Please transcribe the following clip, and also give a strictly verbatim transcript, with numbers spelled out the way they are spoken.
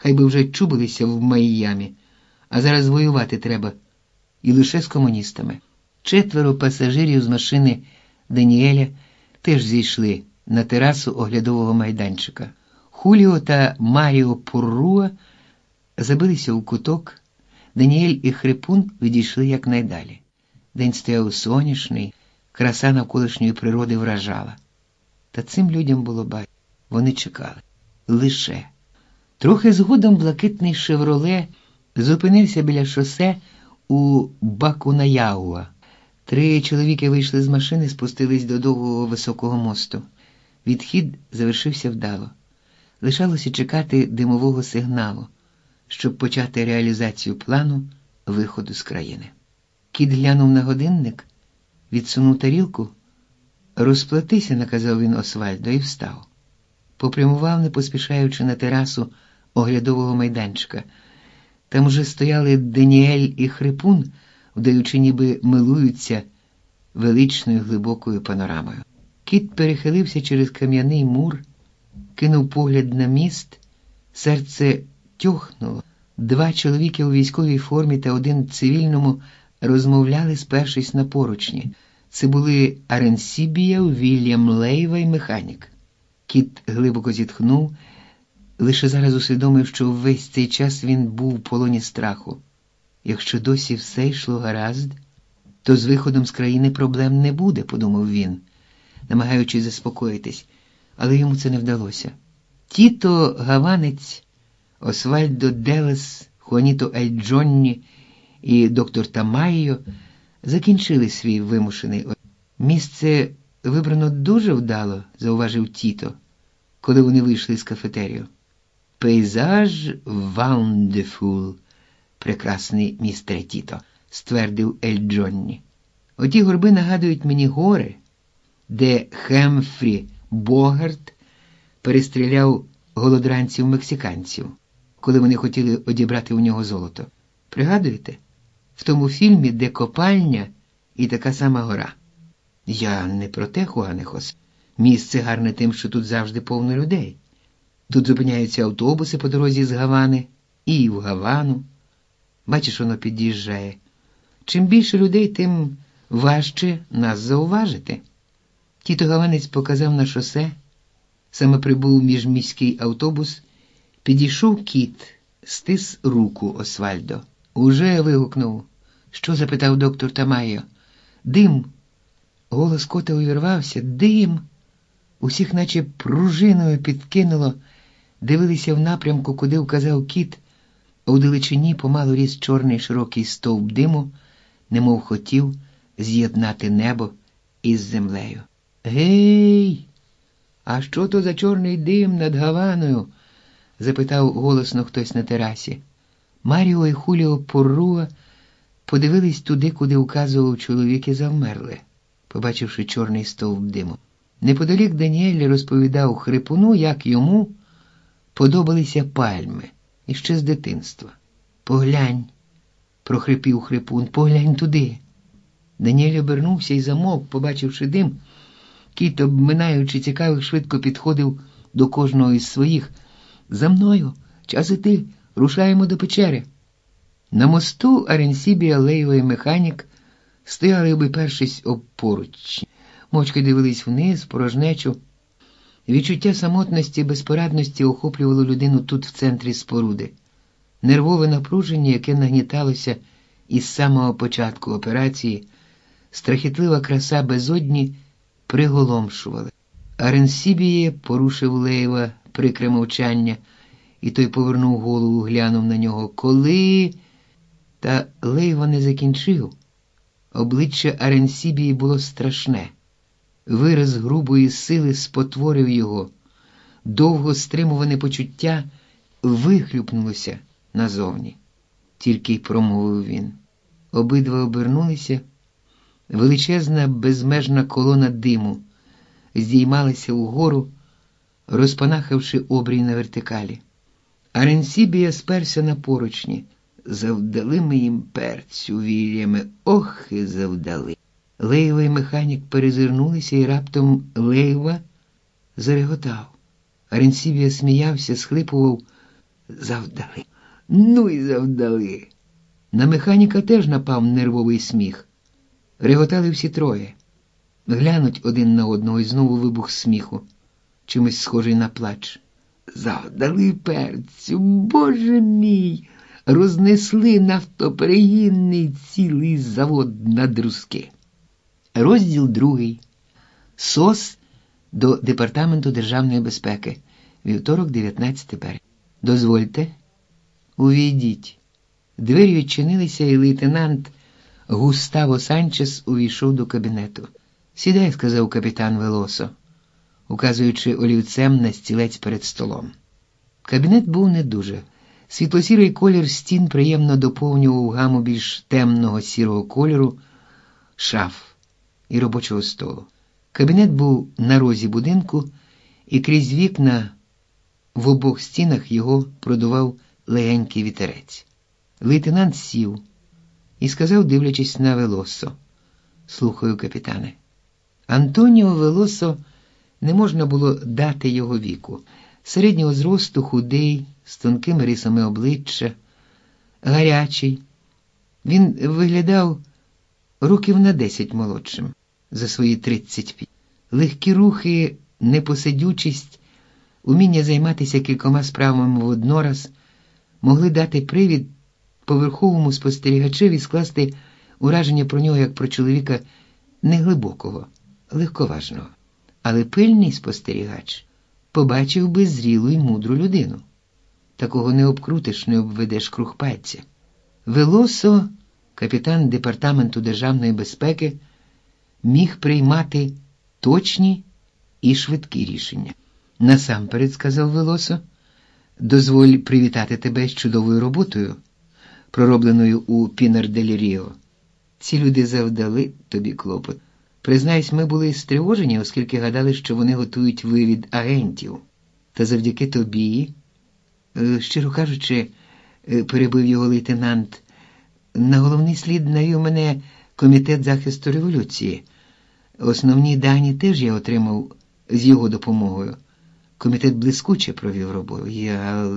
Хай би вже чубилися в Майамі, а зараз воювати треба. І лише з комуністами. Четверо пасажирів з машини Даніеля теж зійшли на терасу оглядового майданчика. Хуліо та Маріо Пурруа забилися у куток. Даніель і Хрипун відійшли якнайдалі. День стояв сонячний, краса навколишньої природи вражала. Та цим людям було байдуже. Вони чекали. Лише. Трохи згодом блакитний «Шевроле» зупинився біля шосе у Бакунаяуа. Три чоловіки вийшли з машини, спустились до довгого високого мосту. Відхід завершився вдало. Лишалося чекати димового сигналу, щоб почати реалізацію плану виходу з країни. Кіт глянув на годинник, відсунув тарілку. «Розплатися», – наказав він Освальдо, і встав. Попрямував, не поспішаючи, на терасу оглядового майданчика. Там уже стояли Даніель і Хрипун, вдаючи, ніби милуються величною глибокою панорамою. Кіт перехилився через кам'яний мур, кинув погляд на міст, серце тьохнуло. Два чоловіки у військовій формі та один в цивільному розмовляли, спершись на поручні. Це були Аренсібія, Вільям Лейва і механік. Кіт глибоко зітхнув, лише зараз усвідомив, що весь цей час він був в полоні страху. Якщо досі все йшло гаразд, то з виходом з країни проблем не буде, подумав він, намагаючись заспокоїтись, але йому це не вдалося. Тіто Гаванець, Освальдо Делес, Хуаніто Ель Джонні і доктор Тамайо закінчили свій вимушений обід. Місце вибрано дуже вдало, зауважив Тіто, коли вони вийшли з кафетерію. Пейзаж вандефул, прекрасний містере Тіто, ствердив Ель Джонні. Оті горби нагадують мені гори, де Хемфрі Богарт перестріляв голодранців-мексиканців, коли вони хотіли одібрати у нього золото. Пригадуєте? В тому фільмі, де копальня і така сама гора. Я не про те, Хуане Хосе. Місце гарне тим, що тут завжди повно людей. Тут зупиняються автобуси по дорозі з Гавани і в Гавану. Бачиш, воно під'їжджає. Чим більше людей, тим важче нас зауважити. Тіто Гаванець показав на шосе. Саме прибув міжміський автобус. Підійшов Кіт, стис руку Освальдо. «Уже?» – вигукнув. «Що?» – запитав доктор Тамайо. «Дим!» Голос кота увірвався. «Дим!» Усіх наче пружиною підкинуло, дивилися в напрямку, куди вказав Кіт. У далечині помалу ріс чорний широкий стовп диму, немов хотів з'єднати небо із землею. «Гей! А що то за чорний дим над Гаваною?» – запитав голосно хтось на терасі. Маріо і Хуліо Пурруа подивились туди, куди вказував чоловік, і завмерли, побачивши чорний стовп диму. Неподалік Даніель розповідав Хрипуну, як йому подобалися пальми, іще з дитинства. «Поглянь», – прохрипів Хрипун, – «поглянь туди». Даніель обернувся і замовк, побачивши дим. Кіт, обминаючи цікавих, швидко підходив до кожного із своїх. «За мною! Час іти! Рушаємо до печери!» На мосту Аренсібія, Лейва і механік стояли, обіпершись об поручні. Мовчки дивились вниз, в порожнечу. Відчуття самотності і безпорадності охоплювало людину тут, в центрі споруди. Нервове напруження, яке нагніталося із самого початку операції, страхітлива краса безодні приголомшували. Аренсібіє порушив Лейва прикре мовчання, і той повернув голову, глянув на нього. «Коли...» Та Лейва не закінчив. Обличчя Аренсібії було страшне. Вираз грубої сили спотворив його. Довго стримуване почуття вихлюпнулося назовні. Тільки й промовив він. Обидва обернулися. Величезна безмежна колона диму здіймалася угору, розпанахавши обрій на вертикалі. Аренсібія сперся на поручні. «Завдали ми їм перцю, Вільяме, ох і завдали!» Лейва і механік перезирнулися, і раптом Лейва зареготав. Аренсібія сміявся, схлипував, Завдали. Ну і завдали. На механіка теж напав нервовий сміх. Реготали всі троє. Глянуть один на одного і знову вибух сміху, чимось схожий на плач. Завдали перцю, Боже мій! Рознесли нафтоперегінний цілий завод на друзки. Розділ другий. СОС до Департаменту державної безпеки. Вівторок, дев'ятнадцяте березня. Дозвольте. Увійдіть. Двері відчинилися, і лейтенант Густаво Санчес увійшов до кабінету. «Сідай», – сказав капітан Велосо, указуючи олівцем на стілець перед столом. Кабінет був не дуже. Світло-сірий колір стін приємно доповнював гаму більш темного сірого кольору шаф і робочого столу. Кабінет був на розі будинку, і крізь вікна в обох стінах його продував легенький вітерець. Лейтенант сів і сказав, дивлячись на Велосо: «Слухаю, капітане». Антоніо Велосо не можна було дати його віку. Середнього зросту, худий, з тонкими рисами обличчя, гарячий. Він виглядав років на десять молодшим за свої тридцять п'ять. Легкі рухи, непосидючість, уміння займатися кількома справами воднораз могли дати привід поверховому спостерігачеві скласти ураження про нього як про чоловіка неглибокого, легковажного. Але пильний спостерігач побачив би зрілу й мудру людину. Такого не обкрутиш, не обведеш круг пальця. Велосо, капітан Департаменту державної безпеки, міг приймати точні і швидкі рішення. «Насамперед», – сказав Велосо, – «дозволь привітати тебе з чудовою роботою, проробленою у Пінар-дель-Ріо. Ці люди завдали тобі клопот. Признаюсь, ми були стривожені, оскільки гадали, що вони готують вивід агентів. Та завдяки тобі, щиро кажучи, перебив його лейтенант, на головний слід навів мене Комітет захисту революції. Основні дані теж я отримав з його допомогою. Комітет блискуче провів роботу. Я